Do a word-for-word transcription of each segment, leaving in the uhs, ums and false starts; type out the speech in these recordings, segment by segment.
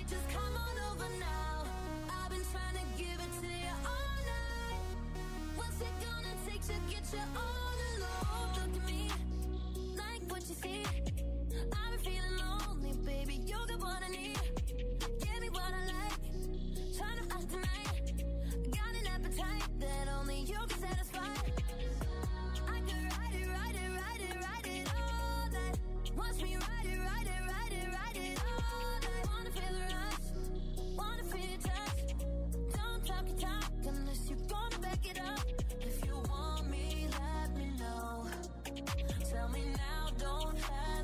wait, just come on over now. I've been trying to give it to you all night. What's it gonna take to get you all alone? Look at me, like what you see. I've been feeling lonely, baby. You got what I need. Give me what I like. Trying to act tonight. Got an appetite that only you can satisfy. I could ride it, ride it, ride it, ride it all night. Watch me ride it, ride it, ride it, ride it all night. Wanna feel the rush, wanna feel your touch. Don't talk your talk unless you're gonna back it up. If you want me, let me know. Tell me now, don't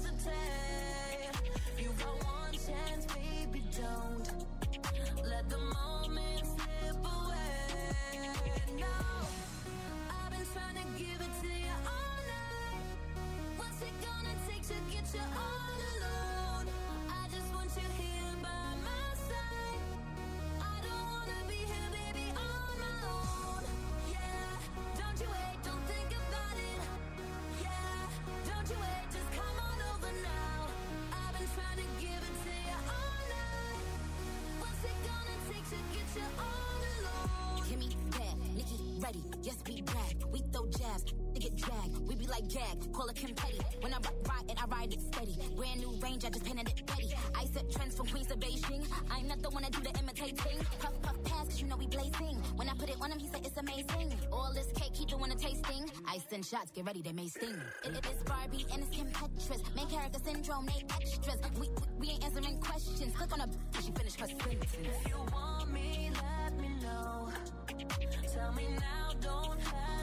hesitate. You got one chance, baby, don't let the moment slip away. No, I've been trying to give it to you all night. What's it gonna take to get you all alone? I just want you here by my side. I don't wanna be here, baby, on my own. Yeah, don't you wait, don't think about it. Yeah, don't you wait, just come on over now. I've been trying to give it to you all night. What's it gonna take to get you all alone? Kimmy, bad, Nikki, ready, yes we brag. We throw jabs, they get dragged. We be like gag, call it Kim Petty. When I ride it, I ride it steady. Brand new range, I just painted it ready. I set trends from Queens to Beijing. I'm not the one to do the imitating. Puff, puff, pass, cause you know we blazing. When I put it on him, he said it's amazing. All this cake, he doing a tasting. I send shots, get ready, they may sting. It, it is Barbie and it's Kim Petras. Main character syndrome, they extras. We, we, we ain't answering questions. Click on her, she finished her sentence. If you want me, let me know. Tell me now, don't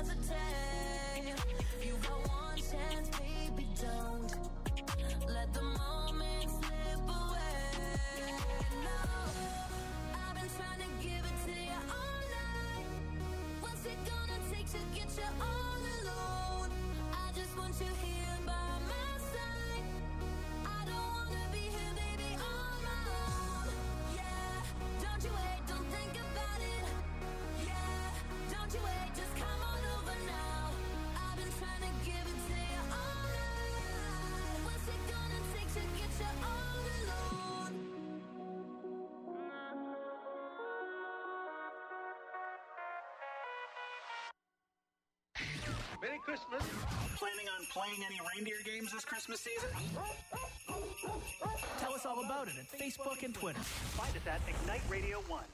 hesitate. You got one chance, baby, don't let the moment slip away. No, I've been trying to give it to you all night. What's it gonna take to get you all alone? I just want you here by my side. I don't wanna be here, baby, on my own. Yeah, don't you wait, don't think about it. Yeah, don't you wait, just come on over now. I've been trying to give it to you all night. What's it gonna take to get you all alone? Merry Christmas. Planning on playing any reindeer games this Christmas season? Tell us all about it at Facebook and Twitter. Find us at Ignite Radio one.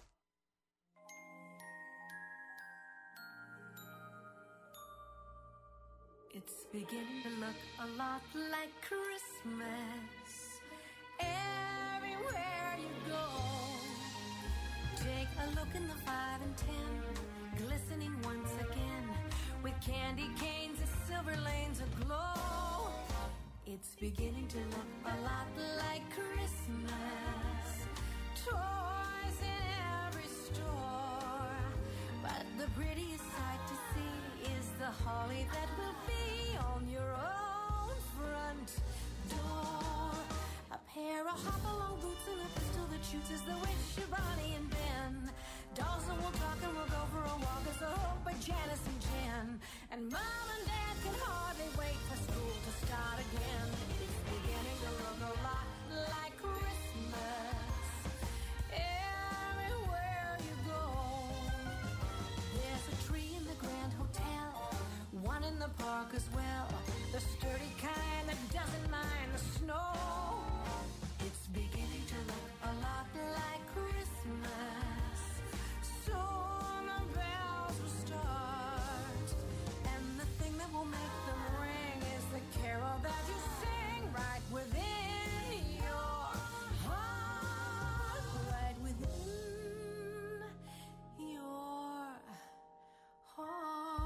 It's beginning to look a lot like Christmas everywhere you go. Take a look in the five and ten, glistening once again with candy canes and silver lanes aglow. It's beginning to look a lot like Christmas. Toys in every store, but the prettiest sight to see is the holly that will be on your own front door. A pair of hop-along boots and a pistol that shoots is the wish of Bonnie and Ben. Dolls that will talk and we'll go for a walk is the hope by Janice and Jen. And Mom and Dad can hardly wait for school to start again. It's beginning to look a lot like Christmas everywhere you go. There's a tree in the Grand Hotel, one in the park as well, the sturdy kind that doesn't mind the snow. It's beginning to look a lot like Christmas. Soon the bells will start, and the thing that will make them ring is the carol that you sing right within your heart, right within your heart.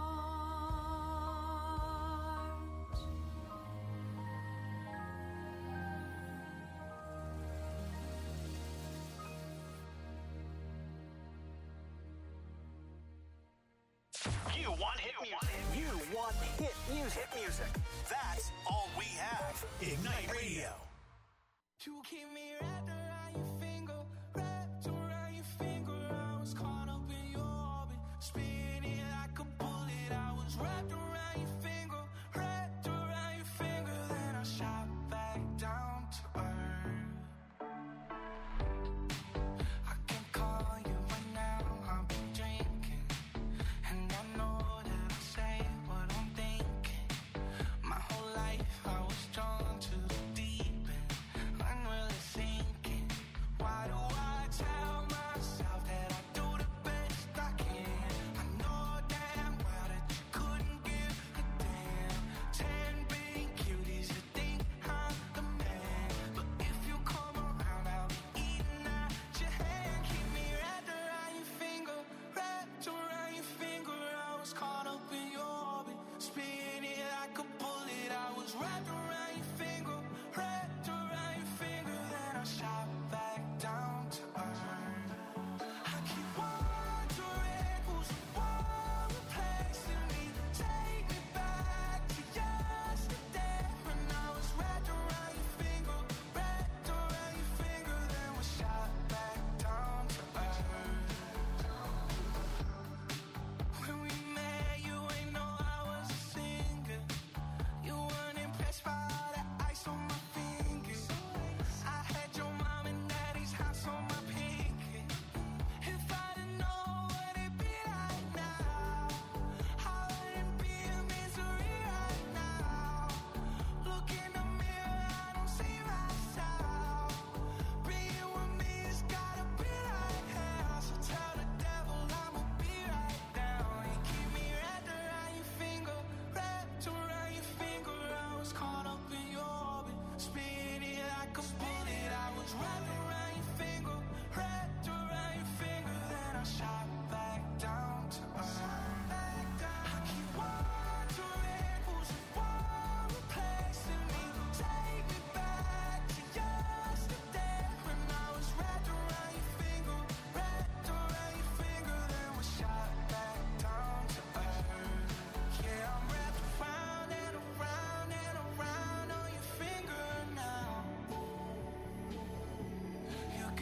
You want hit music. You want hit music. Hit music. That's all we have. Ignite Radio. You keep me wrapped around your finger, wrapped around your finger. I was caught up in your orbit, spinning like a bullet. I was wrapped around your finger, wrapped around your finger. Then I shot back down to earth.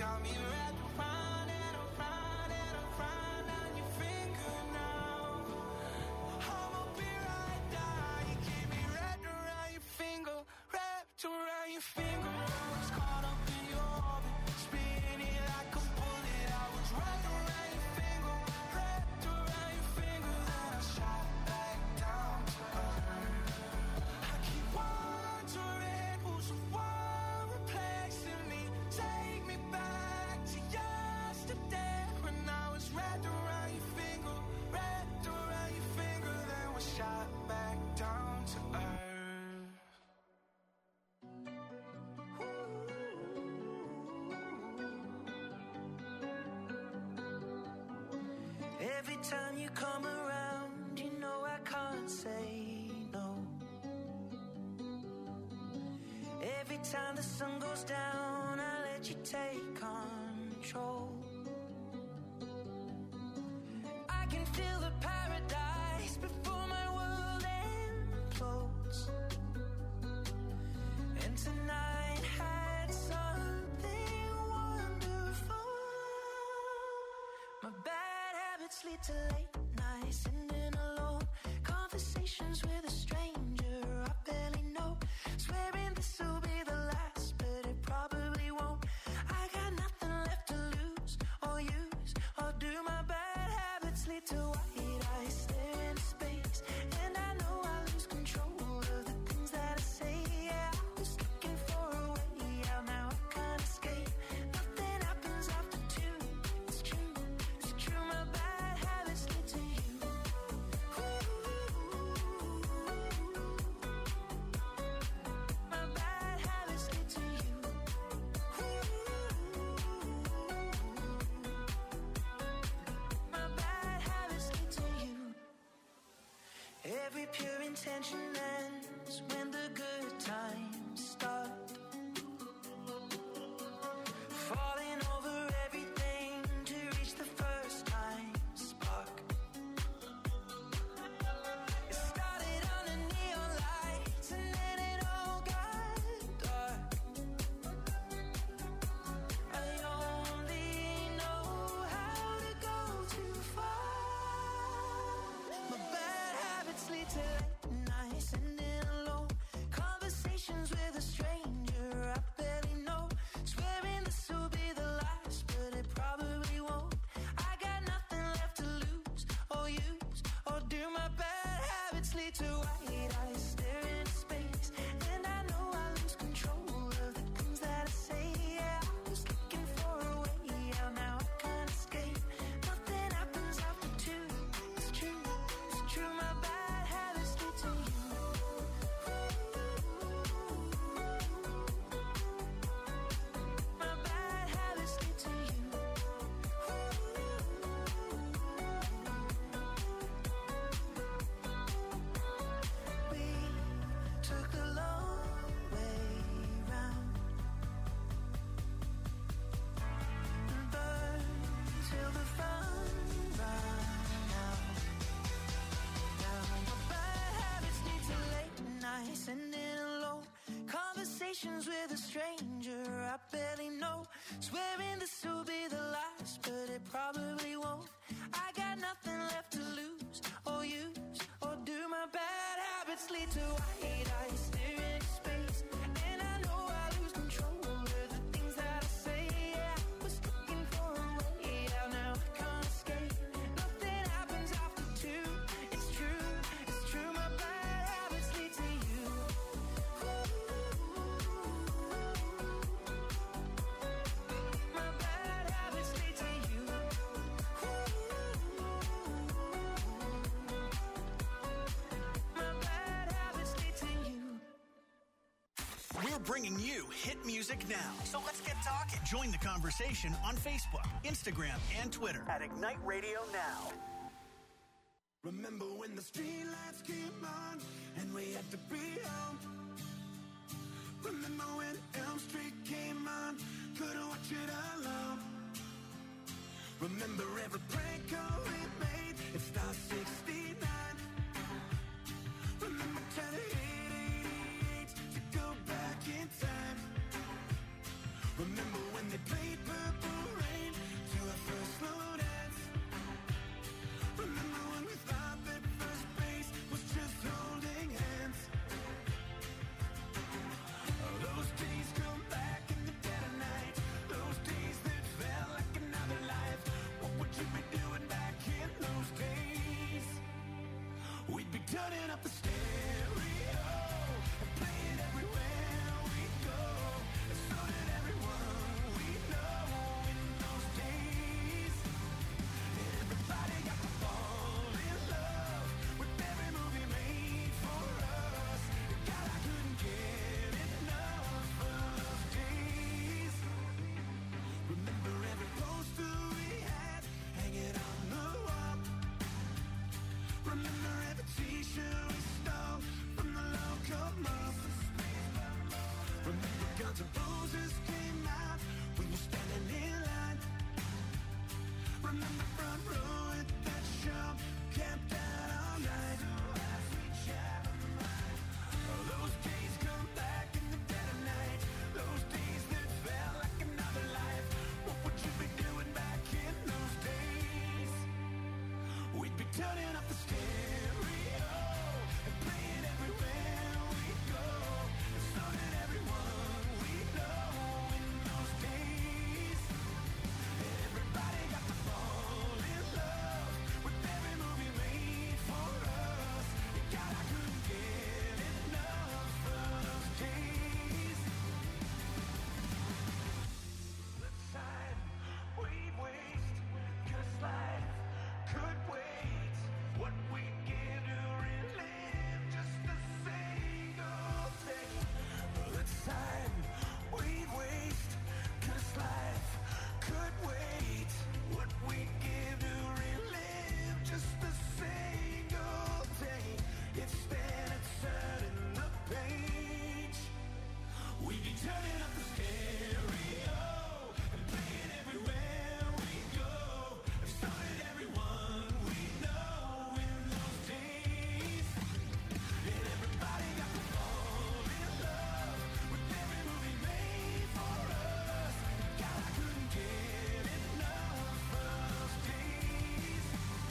got me wrapped around and around and around on your finger now. I'ma be right there. You keep me wrapped around your finger, wrapped around your finger. I was caught up in your orbit, spinning like a bullet. I was wrapped around your finger, wrapped around your finger. Then I shot back down to earth. I keep wondering who's the one replacing me. Take me back to yesterday when I was wrapped around your finger, wrapped around your finger. Then we shot back down to earth. Every time you come around, you know I can't say no. Every time the sun goes down, I let you take control. I can feel the paradise before my world implodes. And tonight had something wonderful. My bad habits lead to late nights, sitting alone. Conversations with a stranger I barely know. Swearing this will be the last, but it probably won't. I got nothing left to lose or use or do. My bad habits lead to white eyes stare into space, and I know I lose control of the things that I say. Yeah, I was looking for a way out, now I can't escape. Nothing happens after two. It's true, it's true. My bad habits lead to you. My bad habits lead to you. My bad habits lead to you. Every pure intention ends when the good times start. Falling over everything to reach the first time spark. It started under neon lights and then it all got dark. I only know how to go too far. My bad habits lead to late nights, sitting alone. Conversations with a stranger I barely know. Swearing this will be the last, but it probably won't. I got nothing left to lose or use or do. My bad habits lead to white eyes staring into space, and I know I lose control of the things that I say. Yeah, I was looking for a way out, now I can't escape. Nothing happens after two. It's true, it's true. My bad habits lead to you. My bad habits lead to you. We took the long way round and burned till the fun ran out. Now my bad habits lead to late nights, sitting alone. Conversations with a stranger I barely know. Swearing this will be the last, but it probably won't. I got nothing left to lose or use or do. My bad habits lead to white eyes staring into space, and I know I lose control of the things that I say. Yeah, I was looking for a way out, now I can't escape. Nothing happens after two. It's true, it's true. My bad habits lead to you. My bad habits lead to you. My bad habits lead to you. We're bringing you hit music now. So let's get talking. Join the conversation on Facebook, Instagram, and Twitter at Ignite Radio Now. Remember when the streetlights came on and we had to be home? Remember when Elm Street came on, couldn't watch it alone? Remember every prank call we made, it's Star sixty-nine. Remember trying to hit eighty-eight to go back in time. Remember when when they played Purple Rain to our first slow dance. Remember when we thought that first base was just holding hands. Oh, those days come back in the dead of night. Those days that felt like another life. What would you be doing back in those days? We'd be turning up the stereo and playing everywhere we go. And so did everyone we know in those days. Everybody got to fall in love with every movie made for us. God, I couldn't get enough of those days. Remember every poster we had hanging on the wall. Remember every t-shirt we stole from the local mall. Remember Guns N' Roses came out, we were standing in line. Remember front row at that show, camped out all night. Oh, those days come back in the dead of night. Those days that felt like another life. What would you be doing back in those days? We'd be turning up the stereo and playing everywhere we go. And so did everyone we know in those days. Everybody got to fall in love with every movie made for us. God, I couldn't get enough of those days. Let's sign, we'd waste, 'cause life could wait. What we'd give to relive just a single day. Let's sign, we'd waste, 'cause life could wait. What we'd give to relive just a single day. Instead of turning the page, we'd be turning up the stereo and playing everywhere we go. And so did everyone we know in those days. And everybody got to fall in love with every movie made for us. God, I couldn't get enough of those days.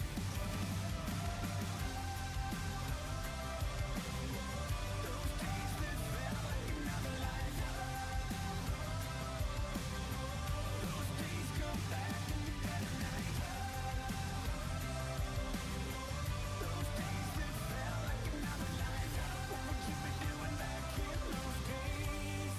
Those days that felt like another life. Those days come back in the dead of night. Those days that felt like another life. What would you be doing back in those days?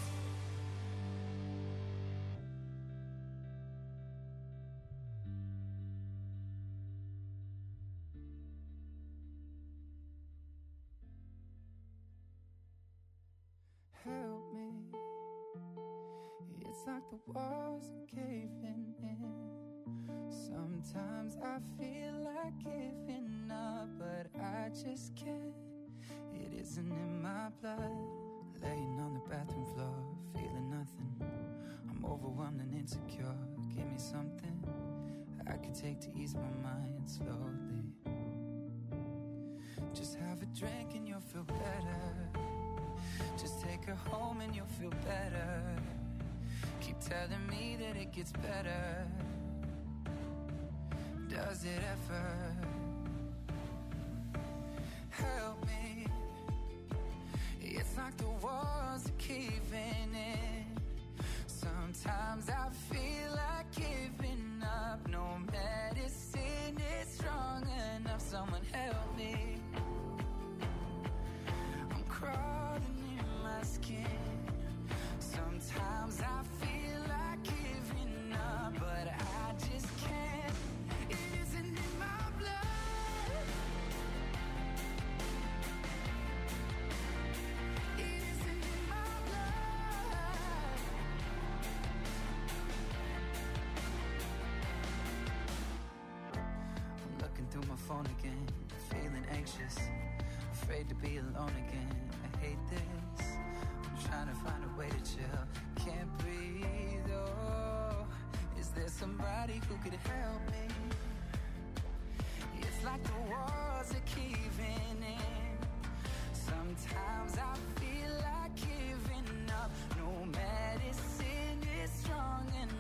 Help me. It's like the walls are caving in. Sometimes I feel like giving up, but I just can't. It isn't in my blood. Laying on the bathroom floor, feeling nothing. I'm overwhelmed and insecure. Give me something I could take to ease my mind slowly. Just have a drink and you'll feel better. Just take her home and you'll feel better. Keep telling me that it gets better. Does it ever? Help me. It's like the walls are caving in. Sometimes I feel like giving up. No medicine is strong enough. Someone help me. I'm crawling in my skin. Sometimes I feel like giving up, but I just can't. It isn't in my blood. It isn't in my blood. I'm looking through my phone again, feeling anxious, afraid to be alone again. I hate this. I'm trying to find a way to chill. Can't breathe, oh. Is there somebody who could help me? It's like the walls are caving in. Sometimes I feel like giving up. No medicine is strong enough.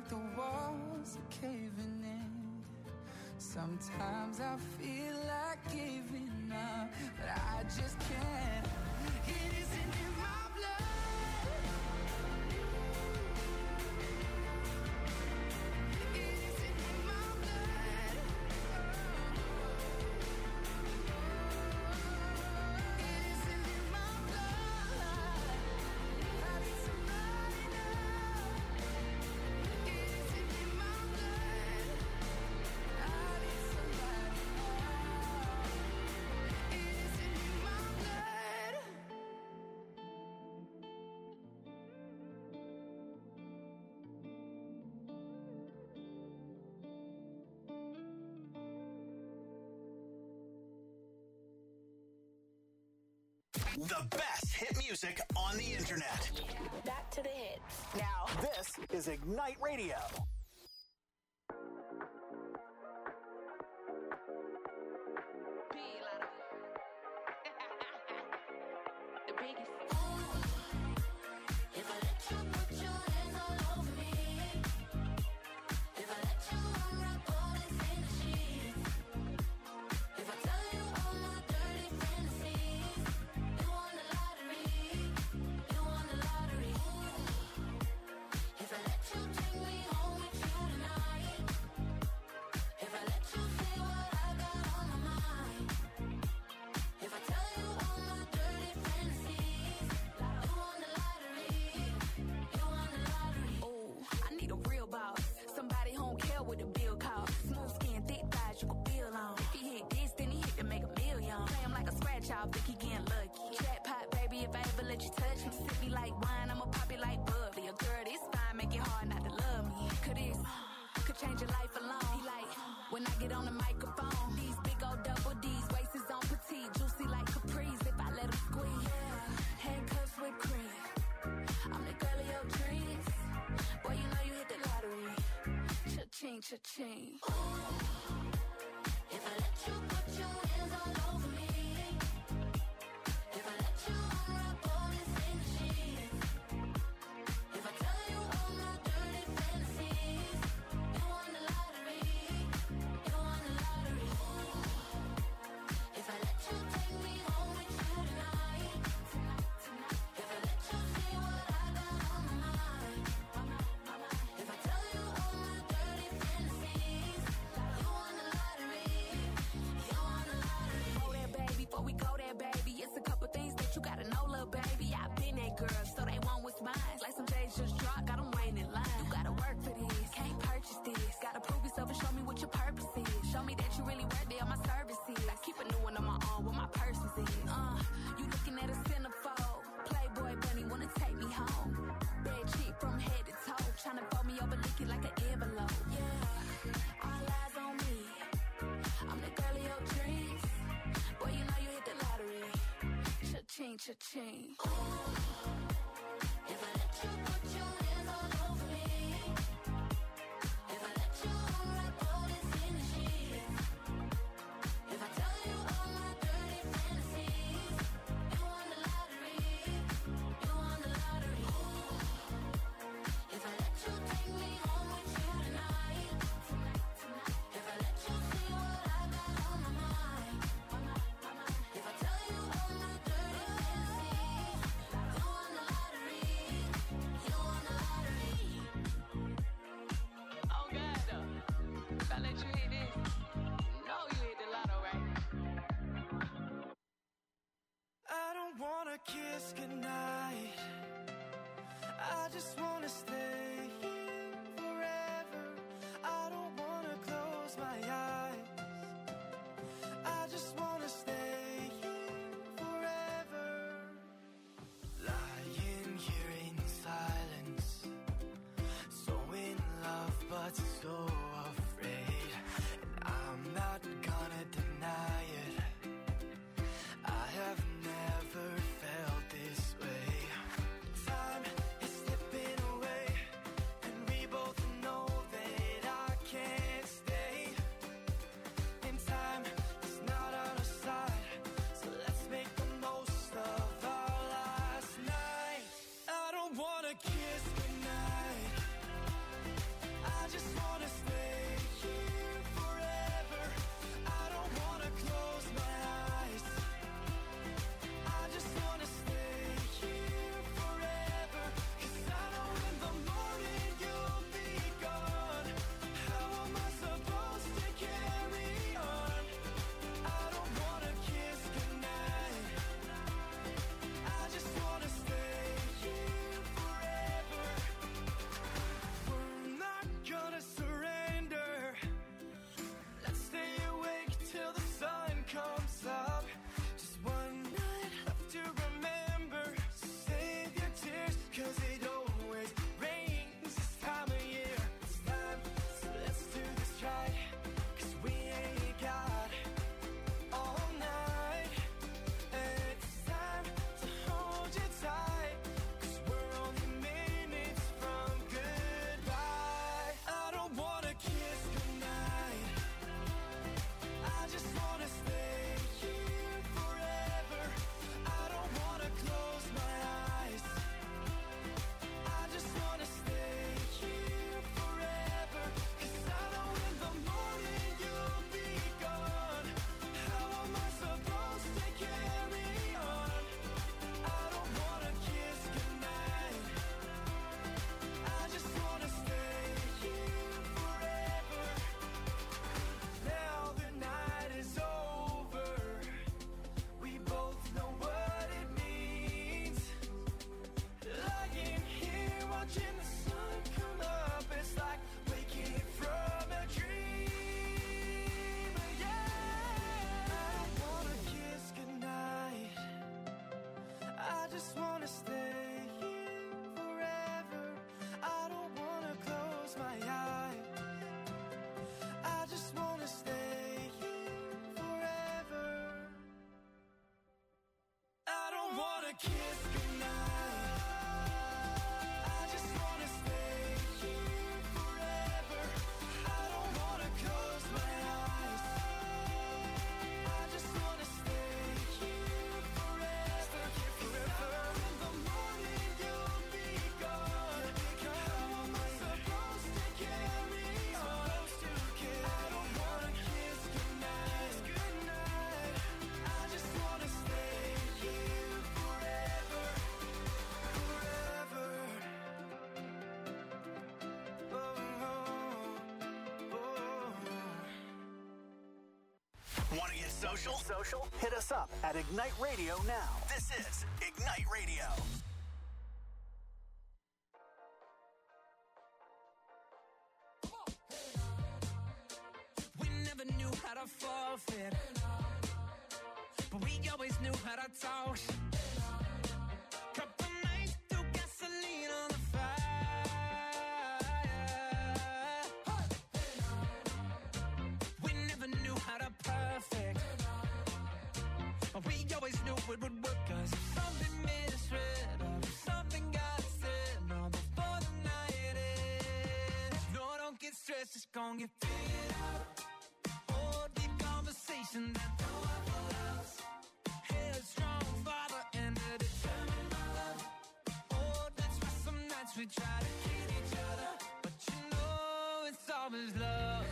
the walls are caving in. Sometimes I feel like giving up, but I just can't. It isn't in my blood. It isn't in my blood. It isn't in my blood. I need somebody now. It isn't in my blood. I need somebody now. It isn't in my blood. The best hit music on the internet. Back to the hits. Now, this is Ignite Radio. The biggest. If I let you put your hands all over me, if I let you unwrap all this in the sheets, if I tell you all my dirty fantasies, you won the lottery, you won the lottery. If I let you take me home with you tonight, if I let you say what I got on my mind, if I tell you all my dirty fantasies, you won the lottery, you won the lottery. Ooh, I need a real boss. Somebody home care with a bill call. Smooth skin, thick thighs, you can feel on. If he hit this, then he hit to make a million. Play him like a scratch off, think he getting lucky. Jackpot, baby, if I ever let you touch me. Sip me like wine, I'ma pop it like bubbly. A girl this fine, make it hard not to love me. Could this, could change your life alone. He like, when I get on the microphone. These big old double D's, waist is on petite. Juicy like Capri's if I let him squeeze. Yeah, handcuffs with cream. I'm the girl of your dreams. Boy, you know you hit the lottery. Cha-ching, cha-ching. If I let you put your hands all over me, if I let you unwrap all this in the sheets, if I tell you all my dirty fantasies, you won the lottery, you won the lottery. If I let you take me home with you tonight, if I let you say what I got on my mind, if I tell you all my dirty fantasies, you won the lottery, you won the lottery. Go there, baby, before we go there, baby. It's a couple things that you gotta know, little baby. I've been that girl, so they want what's mine. Like some J's just dropped, got them waiting in line. You gotta work for this, can't purchase this. Gotta prove yourself and show me what your purpose is. Show me that you really worth it on my services. I keep a new one on my arm, what my purpose is. Uh, you looking at a centerfold. Playboy bunny wanna take me home. Bad chick from head to toe. Tryna fold me over, lick it like an envelope. Yeah, all eyes on me. I'm the girl of your dreams. Boy, you know you hit the lottery. Cha-ching, cha-ching. If I let you put your hands all over me, if I let you unwrap all this in the sheets, if I tell you all my dirty fantasies, you won the lottery, you won the lottery. If I let you take me home with you tonight, if I let you see what I got on my mind, if I tell you all my dirty fantasies, you Want to get social? Social? Hit us up at Ignite Radio now. This is Ignite Radio. We never knew how to forfeit, but we always knew how to talk. Couple nights threw gasoline on the fire. We never knew how to perfect, but we always knew it would work. Cause if something misread or if something got said, no, before the night ends. No, don't get stressed, it's gonna get figured out. Oh, deep conversation that no one allows. Headstrong father and a determined mother. Oh, that's why some nights we try to kill each other, but you know it's always love.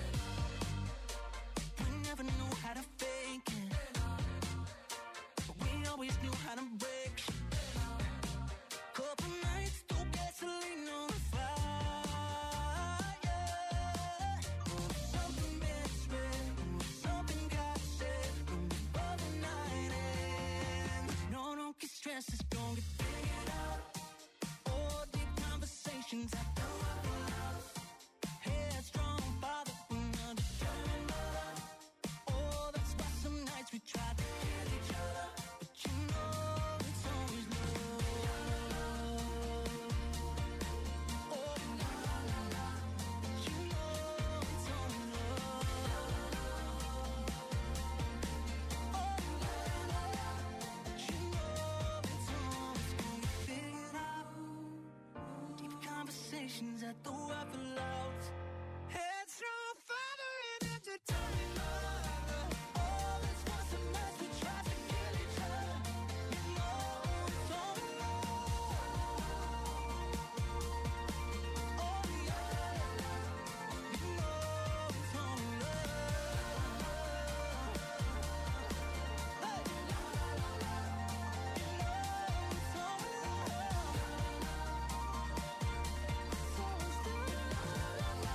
We never knew how to fake it, but we always knew how to break. Couple nights threw gasoline on the fire. Oh, something misread, oh, something got said, oh, before the night ends. No, don't get stressed, it's gonna get figured out. Oh, deep conversations I know I will love. Headstrong father and a determined mother. Oh, that's why some nights we try to kill each other, but you know it's always love. Oh, la la la la, but you know it's only love. Oh, la la la, but you know it's always gonna get figured out. Deep conversations at the weapon loud. Headstrong father and a determined mother. Oh, that's why some nights we try to kill each other. You know it's only love. Oh, yeah, you know it's only love. Hey, la la la la, you know it's only love. It's always the la la la.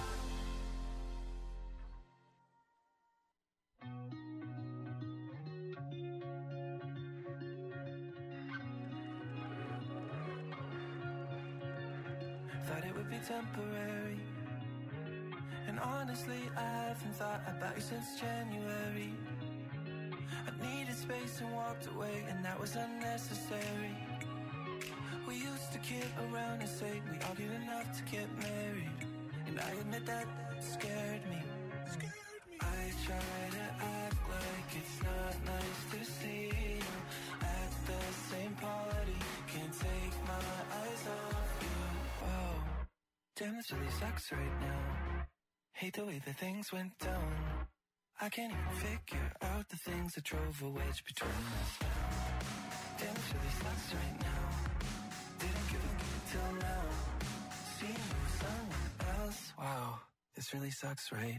Thought it would be temporary, and honestly I haven't thought about you since January. I needed space and walked away, and that was unnecessary. We used to kid around and say we argued enough to get married, and I admit that scared me. I try to act like it's not nice to see you at the same party. Can't take my eyes off you. Whoa, damn, this really sucks right now. Hate the way that things went down. I can't even figure out the things that drove a wedge between us now. Damn, this really sucks right now. Didn't give a good till now. Seeing you with someone else. Wow, this really sucks, right?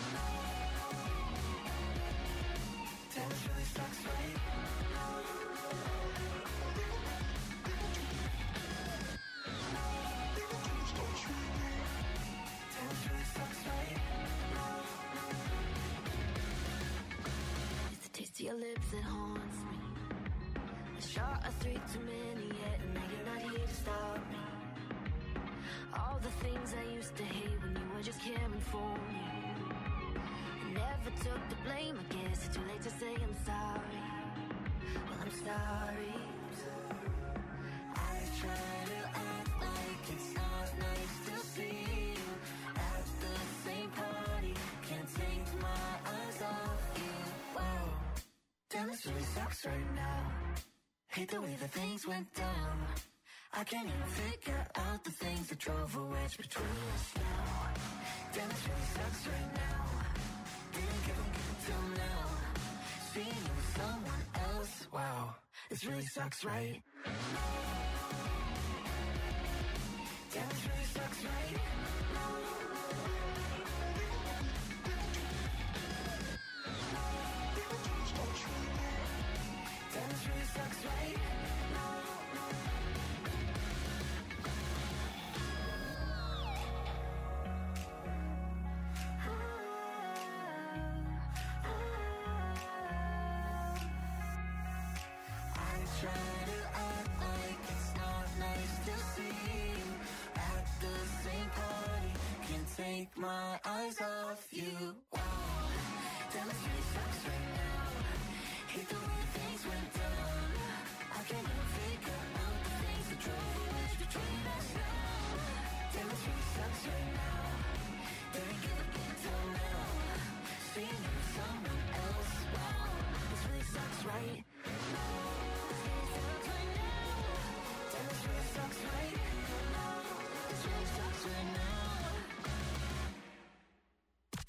Damn, this really sucks, right? Damn, this really sucks, right? It's the taste of your lips that haunts me. A shot of three too many yet, and now you're not here to stop me. All the things I used to hate when you were just caring for me. I never took the blame, I guess it's too late to say I'm sorry. Well, I'm sorry. I try to act like it's not nice to see you at the same party. Can't take my eyes off you. Whoa, damn, this really sucks right now. Hate the way that things went down. I can't even figure out the things that drove a wedge between us now. Damn, this really sucks right now. Didn't give a good till now. Seeing you with someone else. Wow, this really sucks, right? Damn, this really sucks, right? Damn, this really sucks, right?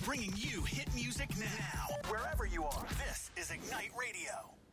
bringing you hit music now. Wherever you are, this is Ignite Radio.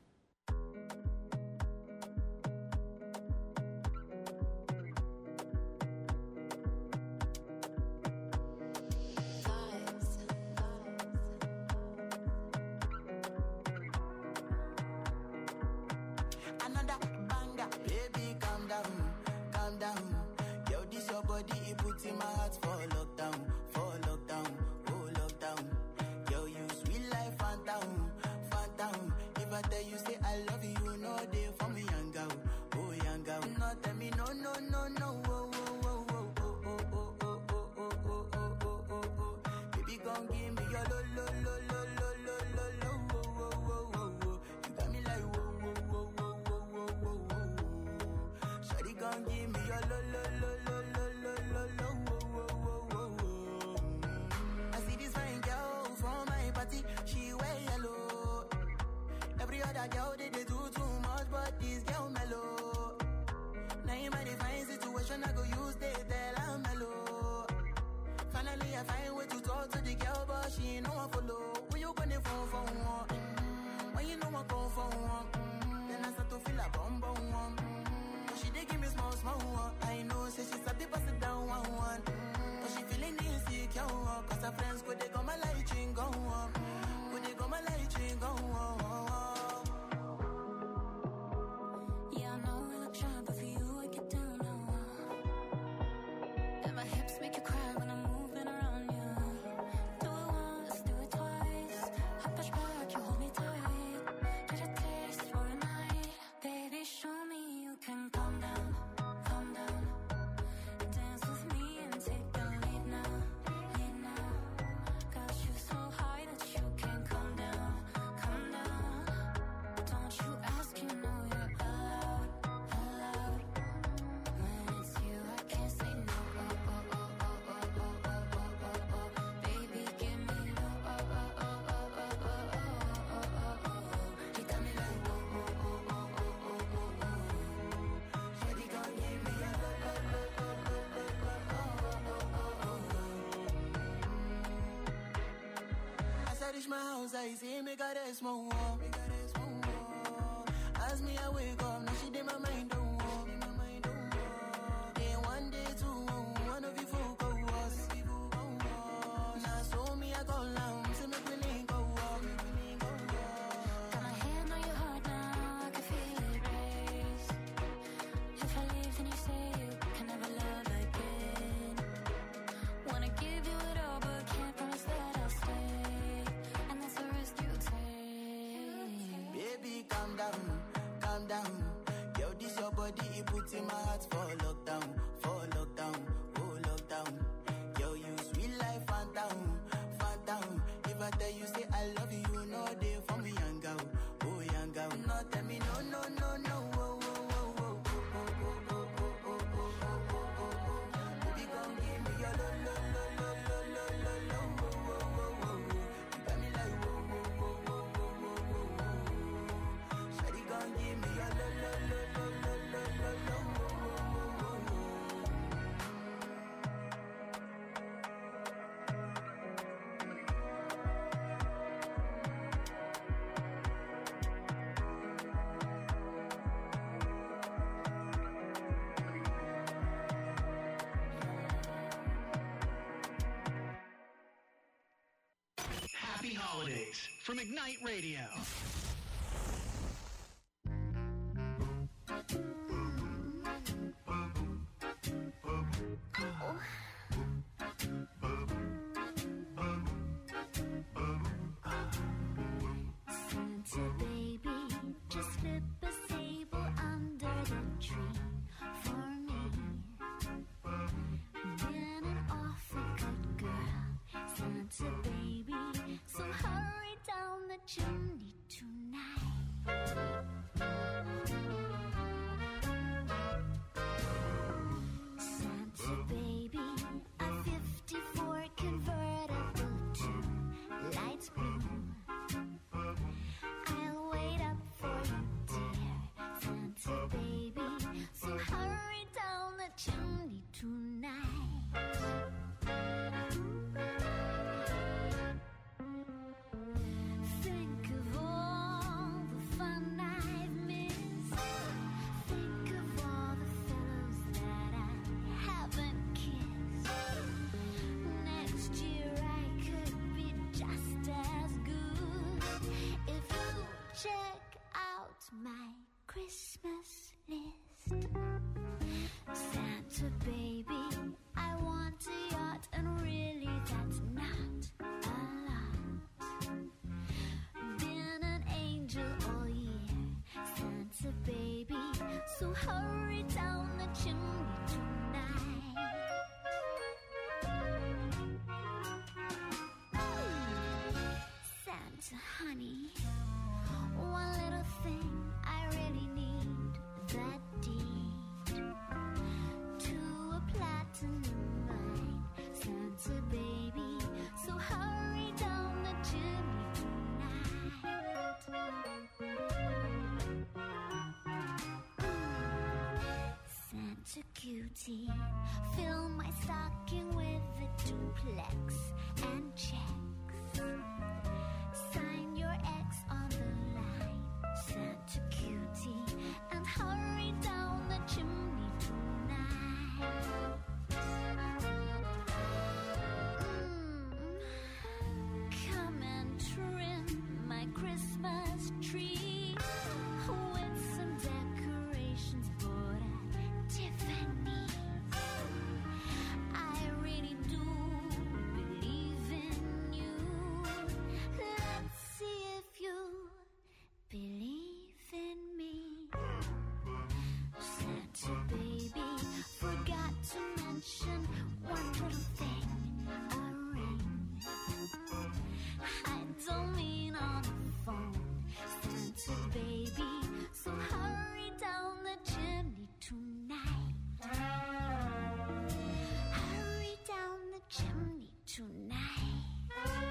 Another banger, baby, calm down, calm down. Yo, this your body, it puts in my heart for lockdown, for lockdown, oh lockdown. Yo, you sweet life, phantom, phantom. If I tell you say I love you, no day for me, young girl, oh young girl. No tell me no, no, no, no, oh, oh, oh, oh, oh, oh, oh, oh, oh, oh, oh, oh, oh, oh, oh. Baby, gon' give me your lo, lo, lo, lo, lo, lo, lo, lo, oh, oh, oh, oh, oh. You got me like whoa, whoa, whoa, whoa, whoa, whoa, whoa, whoa. Shawty gon' give me your lo, lo, lo, lo, lo, lo, lo, lo, whoa, whoa, whoa, whoa. I see this fine girl from my party, she wear yellow. Every other girl they, they do too much, but this girl mellow. Now in my divine situation, I go use they tell I'm mellow. Finally, I find way to talk to the girl, but she ain't no one follow. Who you gonna phone for one? Mm-hmm. When you know I come for one, mm-hmm. Then I start to feel a bum bum one. Mm-hmm. But she dey give me small small one. I know, say she's a bit pass it down one one. Mm-hmm. But she feeling insecure, uh, cause her friends go they go my light ring go on. Go they go my light ring go on. Yeah, I know we look shy, but for you I get down low. And my hips make you cry when I'm moving around you. Do it once, do it twice. I push back, you hold me tight. Get a taste for a night. Baby, show me you can calm down, calm down. Dance with me and take the lead now, lead now. Got you so high that you can't come down, come down. Don't you ask, you know you're allowed, allowed. When it's you, I can't say no. Oh, oh, oh, oh, oh, oh, oh, oh, oh, oh. Baby, give me low. Oh, oh, oh, oh, oh, oh, oh, oh, oh, oh. You got me like whoa, whoa, whoa, whoa, whoa, whoa, whoa, whoa. Shawty gon' give me a lo, lo, lo, lo, lo, lo, lo, oh, oh, oh, oh. As I reach my house, I see me got a small wall. Me got a small wall. As me I wake up, now she did my mind don't walk. Then one day two, one of you folk go was. Now so me I go down, see me willing go walk. Got my hand on your heart now, I can feel it race. If I leave, then you say you can never love again. Wanna give you it all, but can't promise that I'll stay. And that's the risk you take. Baby, calm down, calm down. Yo, this your body, it puts in my heart for lockdown, for lockdown, oh lockdown. Yo, you sweet life, phantom, phantom. If I tell you say I love you, no day for me, young girl, oh young girl. No, tell me no, no, no, no, oh, oh, oh, oh, oh, oh, oh, oh, oh, oh, oh, oh, oh. Baby, gon' give me your lo, lo, lo, lo, lo, lo, lo, lo, oh, oh, oh, oh, oh. You got me like whoa, whoa, whoa, whoa, whoa, whoa, whoa, whoa. Shawty gon' give me your lo, lo, lo, lo, lo, lo, lo, lo, oh, oh, oh, oh, oh. Happy holidays from Ignite Radio. Santa baby, just slip a sable under the tree for me. Been an awful good girl, Santa baby, so hurry down the chimney tonight. Santa baby, a fifty-four convertible to light blue. I'll wait up for you, dear Santa baby, so hurry down the chimney tonight. Christmas list. Santa baby, I want a yacht, and really that's not a lot. Been an angel all year, Santa baby, so hurry down the chimney tonight. Santa honey, one little thing I really need, that deed to a platinum mine. Santa baby, so hurry down the chimney tonight. Santa cutie, fill my stocking with a duplex and checks. Sign your X on the line, Santa cutie, and hurry down the chimney tonight. Mm. Come and trim my Christmas tree with some decorations bought at Tiffany's. I really do believe in you. Let's see if you believe in me. Santa baby, forgot to mention one little thing, a ring. I don't mean on the phone, Santa baby, so hurry down the chimney tonight. Hurry down the chimney tonight.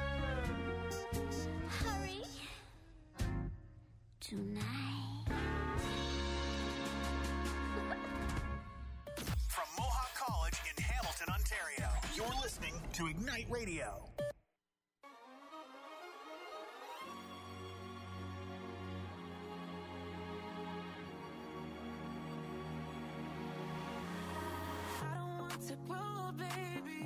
Hurry tonight. From Mohawk College in Hamilton, Ontario, you're listening to Ignite Radio. I don't want to grow, baby.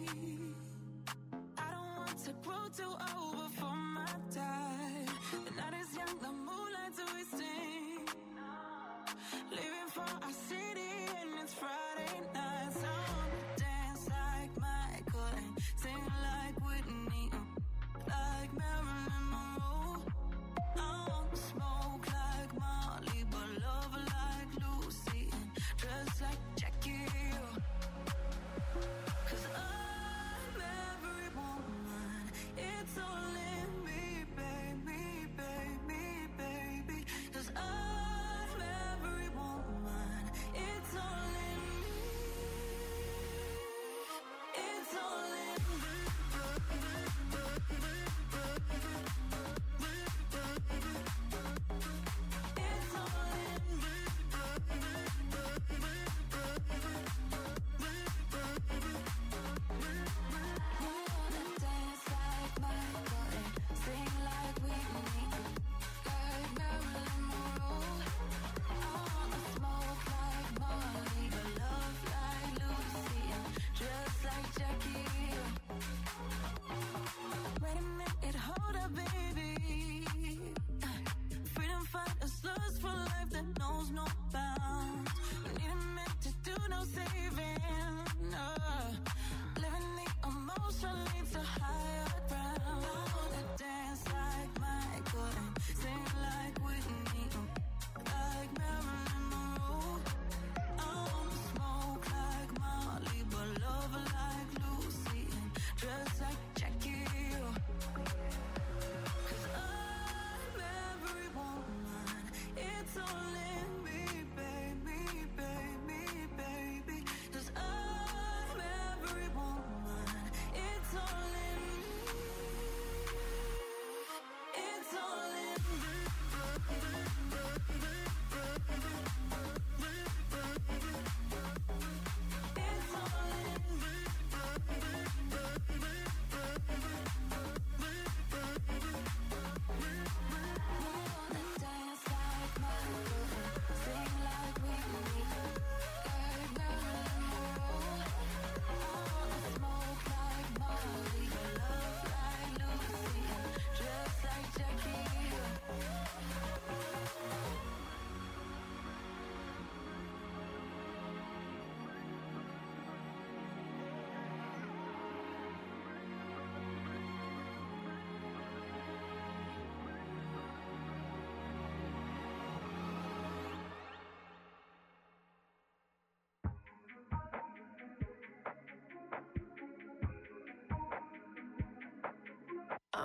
I don't want to grow too old before my time. The night is young, the moonlight's wasting. Leaving for our city and it's Friday night. So I wanna dance like Michael and sing like Whitney, like Marilyn Monroe. I wanna smoke like Molly, but love like Lucy and dress like Jackie Hill. 'Cause I'm every woman, it's all in me, baby, baby, baby. 'Cause I'm every woman, it's all in me, it's all in me.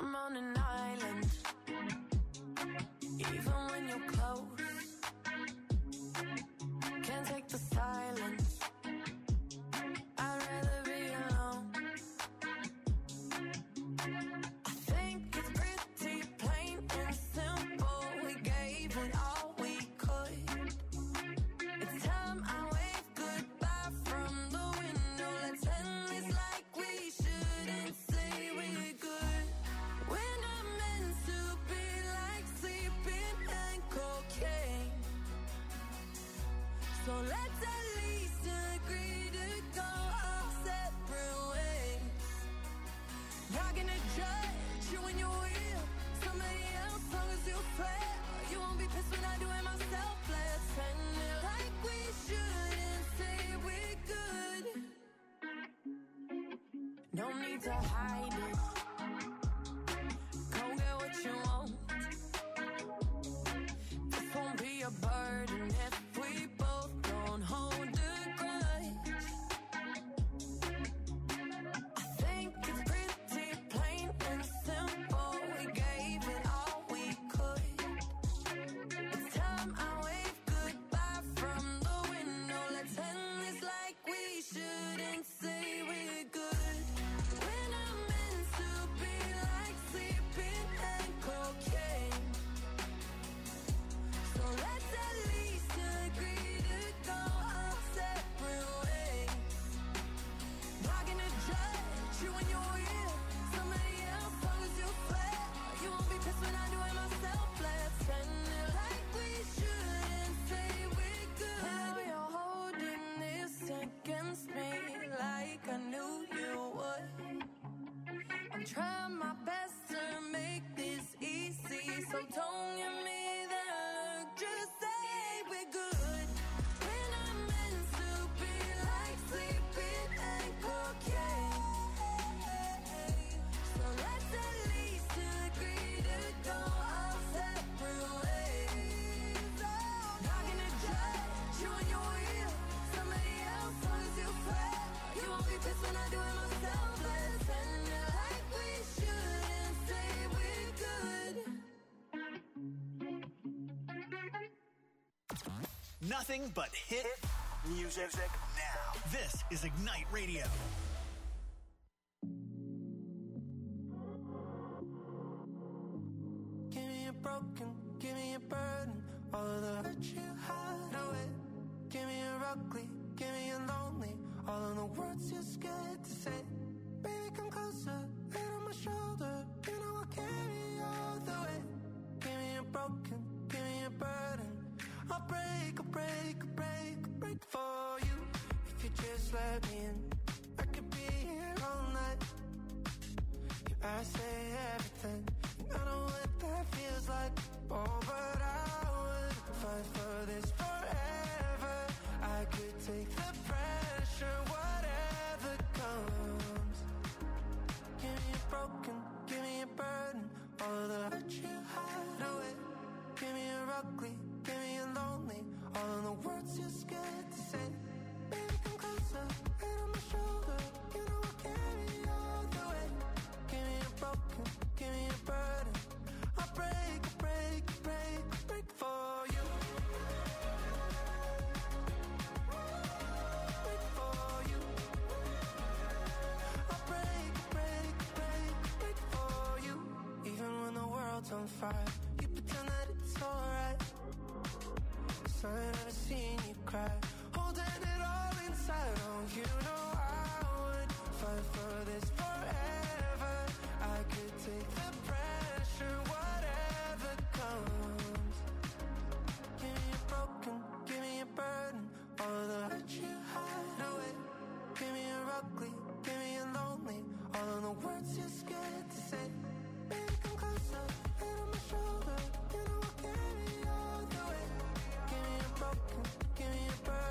I'm on an island. Even when you're close, can't take the silence. I'd rather be alone. I think it's pretty plain and simple. We gave it all we could. It's time I wave goodbye from the window. Let's end this like we shouldn't say we're good. We're not meant to be like sleeping and cocaine. So let's at least agree to go our separate ways. Not gonna judge you when you're with somebody else, long as you swear you won't be pissed when I do it myself. Let's end it like we shouldn't say we're good. No need to hide it. Go get what you want. This won't be a burden if we both don't hold a grudge. I think it's pretty plain and simple. We gave it all we could. It's time I wave goodbye from the window. Let's end this like we shouldn't say we're good. We're not meant to be like sleeping and cocaine. So let's at least agree to go our separate ways. Not gonna judge you when you're with somebody else, long as you swear you won't be pissed when I do it myself. Let's end it like we shouldn't say we're good. Now you're holding this against me like I knew you would. I'm trying my best to make this easy, so don't give me that look. Just say we're good. We're not meant to be like sleeping and cocaine. So let's at least agree to go our separate ways. Not gonna judge you when you're with somebody else, long as you swear you won't be pissed when I do it myself. Let's end it like we shouldn't say we're good. Nothing but hit music now. This is Ignite Radio. Give me a broken, give me a burden, all of the hurt you hide away. Give me a ugly, give me a lonely, all of the words you're scared to say. Baby, come closer, head on my shoulder, you know I'll carry you all the way. Give me a broken, give me a burden, I'll break, I'll break, I'll break, I'll break for you. If you just let me in, I could be here all night. Yeah, I say everything, and I know what that feels like. Oh, but I would fight for this forever. I could take the pressure, whatever comes. Give me a broken, give me a burden, all of the hurt you hide away. Give me a ugly, give me a lonely, all of the words you're scared to say. Baby, come closer, head on my shoulder, you know I'll carry you all the way. Give me a broken, give me a burden, I'll break, break, break, break for you. Break for you. I'll break, break, break, break for you. Even when the world's on fire, you pretend that it's alright. 'Cause I ain't never seen you cry, holding it all inside. Oh, you know I would fight for this forever. I could take the pressure, whatever comes. Give me a broken, give me a burden, all of the hurt you hide away. Give me a ugly, give me a lonely, all of the words you're scared to say. Baby, come closer, head on my shoulder, you know I'll carry you all the way. Give me a broken, give me a burden,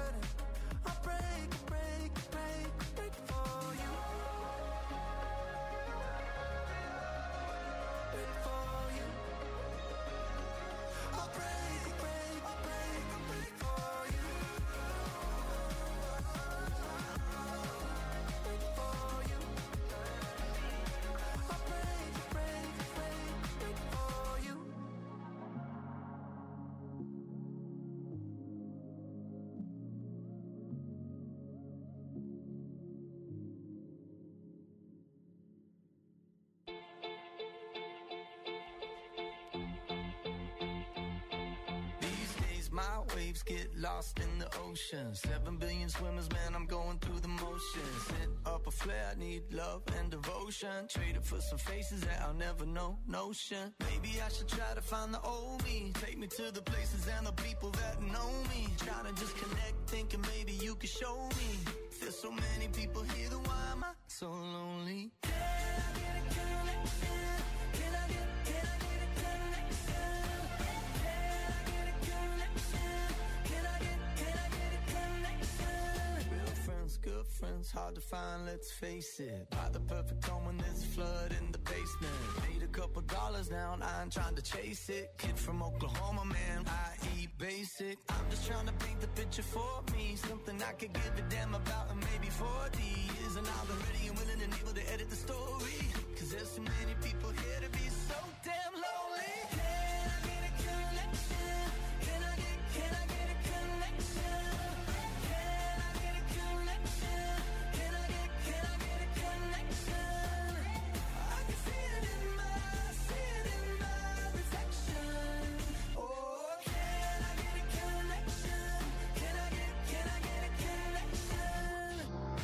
waves get lost in the ocean. Seven billion swimmers, man, I'm going through the motions. Hit up a flare, I need love and devotion. Trade it for some faces that I'll never know, notion. Maybe I should try to find the old me. Take me to the places and the people that know me. Try to just connect, thinking maybe you could show me. There's so many people here, then why am I so lonely? Can I get a connection? Can I get, can I get a connection? Can I get a connection? Can I get, can I get a connection? Real friends, good friends, hard to find, let's face it. Buy the perfect home when there's flood in the basement. Made a couple dollars now, I ain't trying to chase it. Kid from Oklahoma, man, I eat basic. I'm just trying to paint the picture for me. Something I could give a damn about in maybe forty years. And I've been ready and willing and able to edit the story. Cause there's so many people here to be so damn lonely. Can I get a connection? Can I get, can I get a connection? Can I get a connection? Can I get, can I get a connection? I can see it in my, see it in my reflection. Oh, can I get a connection? Can I get, can I get a connection?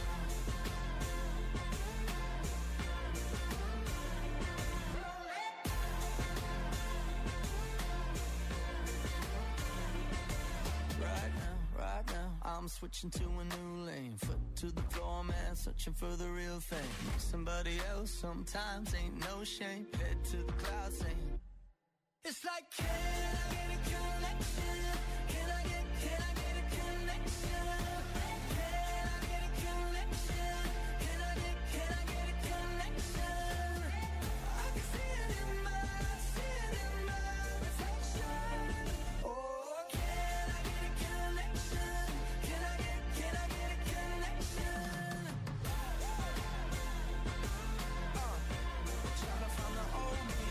Right now, right now, I'm switching to a new lane. Foot to the floor, man, searching for the real thing. Somebody else sometimes ain't no shame. Head to the clouds saying, it's like, can I get a connection? Can I get, can I get a connection? Can I get a connection? Can I get, can I get a connection? I can see it in my, see it in my reflection. Oh, can I get a connection? Can I get, can I get a connection? Uh, trying to find the old me.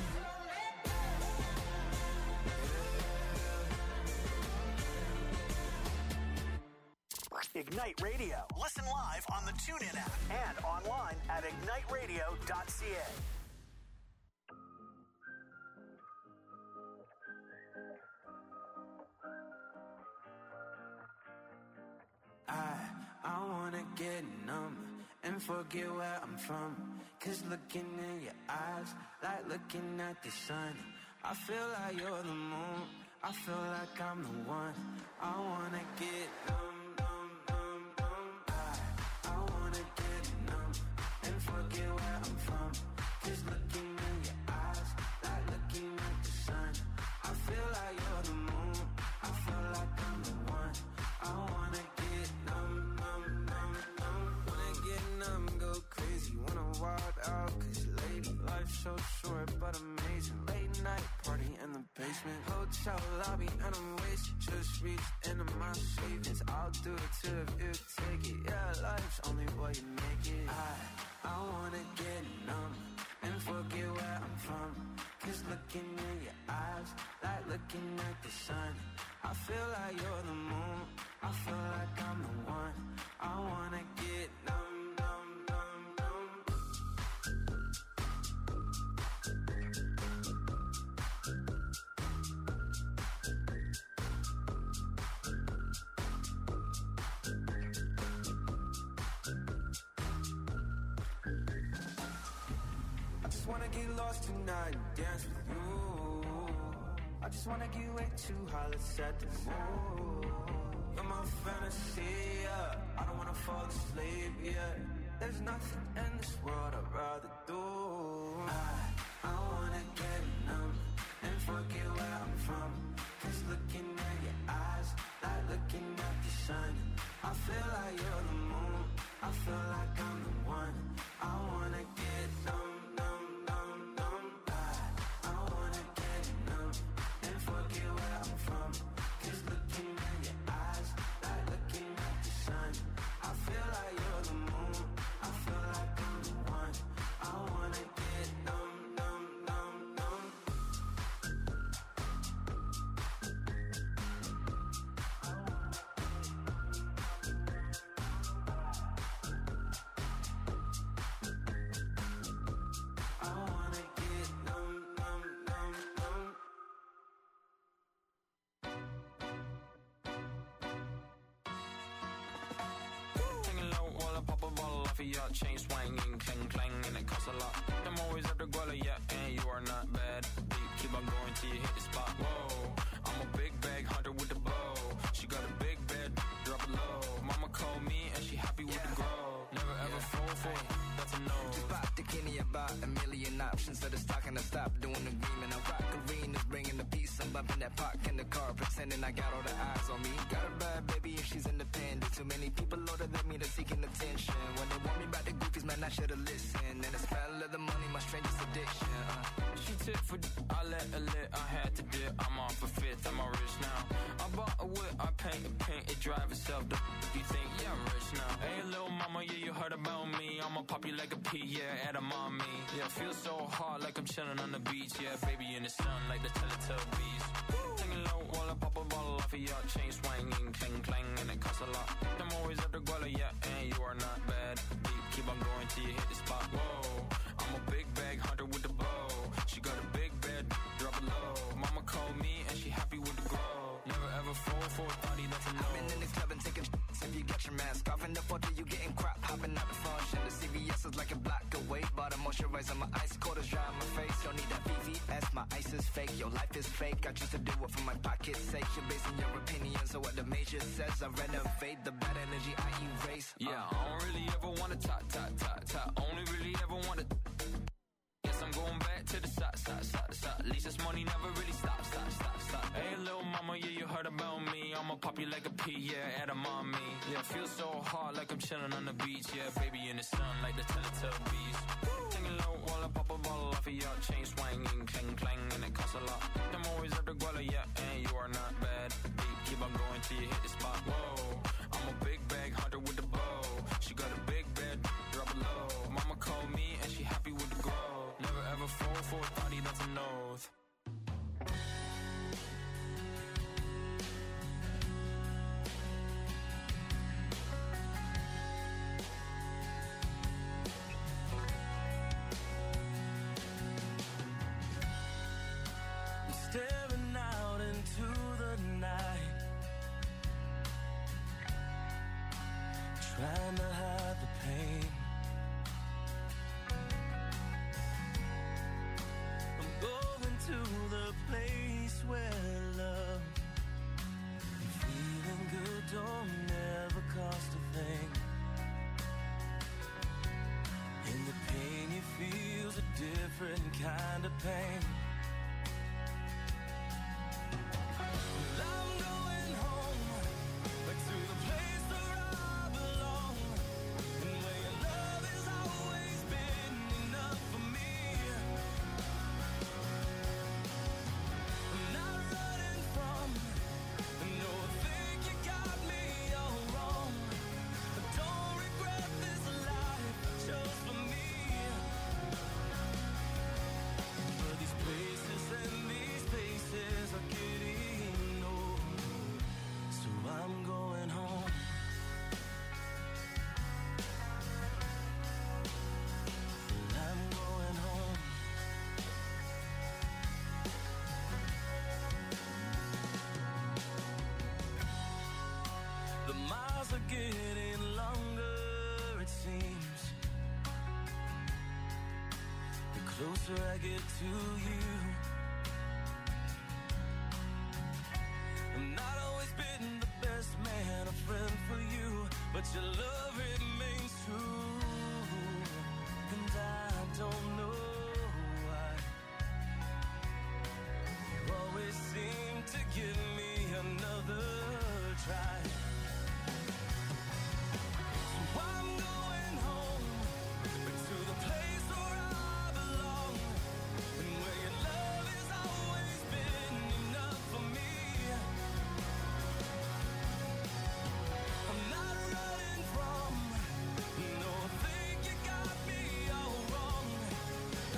Ignite Radio. Listen live on the TuneIn app and online at ignite radio dot c a. I, I wanna get numb and forget where I'm from. Cause looking in your eyes, like looking at the sun. I feel like you're the moon, I feel like I'm the one. I wanna get numb, numb, numb, numb. I, I wanna get numb and forget where I'm from. Cause looking in your eyes, like looking at the sun. I feel like you're the moon, I feel like I'm the one. I wanna get numb, numb, numb, numb. Wanna get numb, go crazy, wanna wild out. Cause lady, life's so short but amazing. Late night party in the basement, hotel lobby and I'm wasted. Just reached into my savings, I'll do it too if you take it. Yeah, life's only what you make it. I, I wanna get numb and forget where I'm from. Cause looking in your eyes, like looking at the sun. I feel like you're the moon, I feel like I'm the one. I wanna get numb, numb, numb, numb. I just wanna get lost tonight and dance with you. I just wanna get way too high, let's set the mood. You're my fantasy, yeah. I don't wanna fall asleep, yeah. There's nothing in this world I'd rather do. I, I wanna get numb and forget where I'm from. Cause looking at your eyes, like looking at the sun. I feel like you're the moon, I feel like I'm the one. I wanna get numb, numb, numb, numb. I, I wanna get numb and forget where I'm from. Cause looking in your eyes, like looking at the sun. I feel like you're the moon, I feel like I'm the one. I wanna get numb, numb, numb, numb. bottle off of your chain swinging, clang clang, and it costs a lot. I'm always after Guala, yeah, and you are not bad. Deep, keep on going till you hit the spot. Whoa, I'm a big bag hunter with the bow. She got a big bed, drop it low. Mama called me and she happy with the grow. Never ever yeah. fall for it, that's a no. Just pop the Kenny about a million options. So the stock and I stop doing the green. And I rock arenas, bringing the peace. I'm bumping that park in the car, pretending I got all the eyes on me. Got a bad baby and she's independent. Too many people older than me, they're seeking attention. When they want me about the goofies, man, I should've listened. And the smell of the money, my strangest addiction. Uh. She tip for d- I let her lit, I had to dip. I'm off a fifth, I'm all rich now. I bought a whip, I paint a paint, it drive itself. The f- you think, yeah, I'm rich now. Hey, little mama, yeah, you heard about me. I'ma pop you like a pea, yeah, at a mommy. Yeah, feel so hot like I'm chilling on the beach. Yeah, baby in the sun like the Teletubbies. Singing low while I pop a bottle off of your chain swinging, clang clang, and it costs a lot. I'm always after Guala, yeah, and you are not bad. Deep, keep on going till you hit the spot. Whoa, I'm a big bag hunter with the bow. She got a big bed, drop it low. Mama called me and she happy with the grow. Never ever fall for a thotty, that's a no. I've been in this club and taking sh**s. If you get your mask off in the photo, you getting crap. Hopping out the function. The C V S is like a block away. Bought a moisturizer, my ice cold is dry on my face. Don't need that V V S, my ice is fake. Your life is fake, I choose to do it for my pocket's sake. You're basing your opinions on what the major says. I renovate the bad energy I erase. uh. Yeah, I don't really ever wanna talk, talk, talk, talk. Only really ever wanna. Guess I'm going back to the side, side, side, side. At least this money never really stops, stop, stop, stop. Hey, little mama, yeah, you heard about me. I'ma pop you like a pea, yeah, at a mommy. Yeah, feel so hot like I'm chilling on the beach. Yeah, baby in the sun like the Teletubbies. Singing low while I pop a bottle off of your chain swinging, clang clang, and it costs a lot. I'm always after Guala, yeah, and you are not bad. Deep, keep on going till you hit the spot. Whoa, I'm a big bag hunter with the bow. She got a big bed, drop it low. Mama called me and she happy with the grow. Never ever fall for a thotty, that's an oath. Staring out into the night, trying to hide the pain. I'm going to the place where love and feeling good don't ever cost a thing. And the pain you feel's a different kind of pain. I'm going home, back to the place where I belong, and where your love has always been enough for me. I'm not running from, no, I think you got me all wrong. I don't regret this life I chose for me. But these places and these places are getting old, so I'm going home. I'm going home. The miles are getting longer, it seems. The closer I get to you. I've not always been the best man, a friend for you, but your love remains true. And I don't know why you always seem to give me another try. So I'm going home, back to the place where I belong, and where your love has always been enough for me. I'm not running from, no, I think you got me all wrong.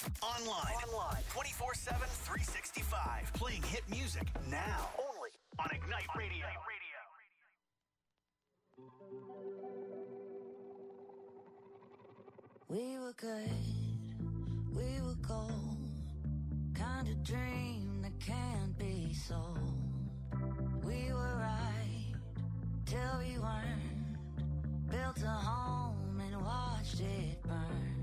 Online. Online. twenty-four seven, three sixty-five. Playing hit music now. Only on Ignite Radio. We were good, we were gold, kind of dream that can't be sold. We were right till we weren't, built a home and watched it burn.